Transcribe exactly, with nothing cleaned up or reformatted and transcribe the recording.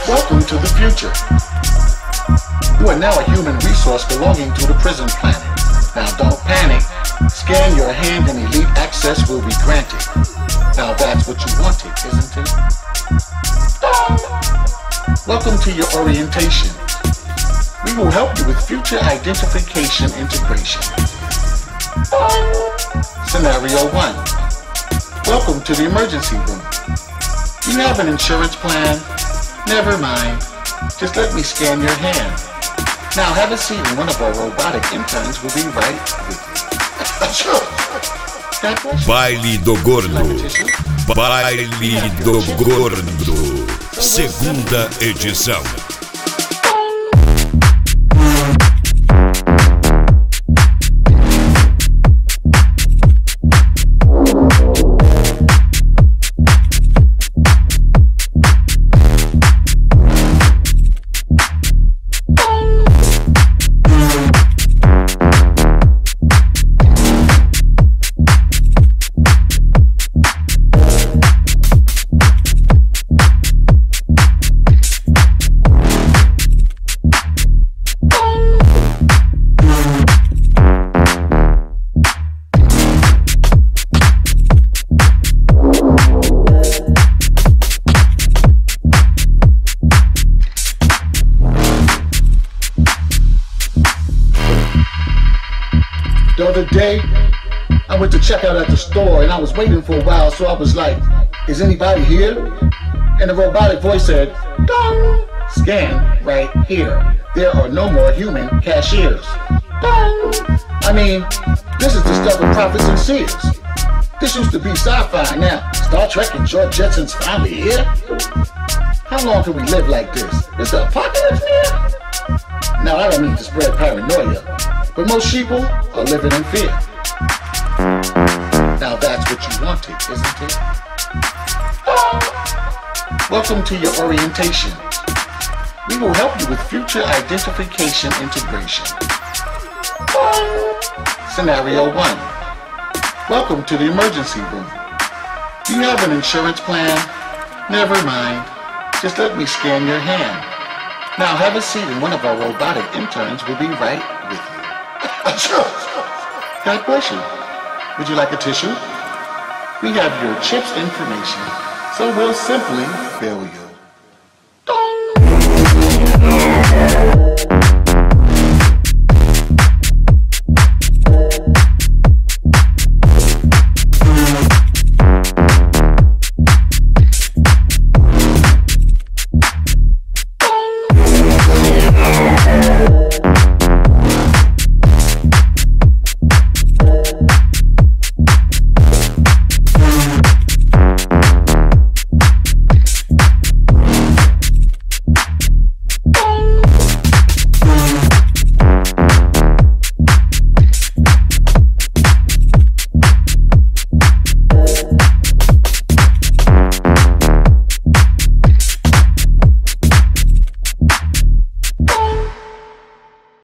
Welcome to the future. You are now a human resource belonging to the prison planet. Now don't panic. Scan your hand and elite access will be granted. Now that's what you wanted, isn't it? Welcome to your orientation. We will help you with future identification integration. Scenario one. Welcome to the emergency room. Do you have an insurance plan? Never mind. Just let me scan your hand. Now have a seat and one of our robotic interns will be right with you. Sure. Baile do Gordo. Baile do Gordo. Segunda edição. The other day, I went to check out at the store and I was waiting for a while, so I was like, is anybody here? And the robotic voice said, dong! Scan right here. There are no more human cashiers. Dong! I mean, this is the stuff of prophets and seers. This used to be sci-fi. Now, Star Trek and George Jetson's finally here? How long can we live like this? Is the apocalypse near? Now, I don't mean to spread paranoia, but most sheeple are living in fear. Now that's what you wanted, isn't it? Welcome to your orientation. We will help you with future identification integration. Scenario one. Welcome to the emergency room. Do you have an insurance plan? Never mind. Just let me scan your hand. Now have a seat and one of our robotic interns will be right with you. Sure. God bless you. Would you like a tissue? We have your chip's information, so we'll simply bill you.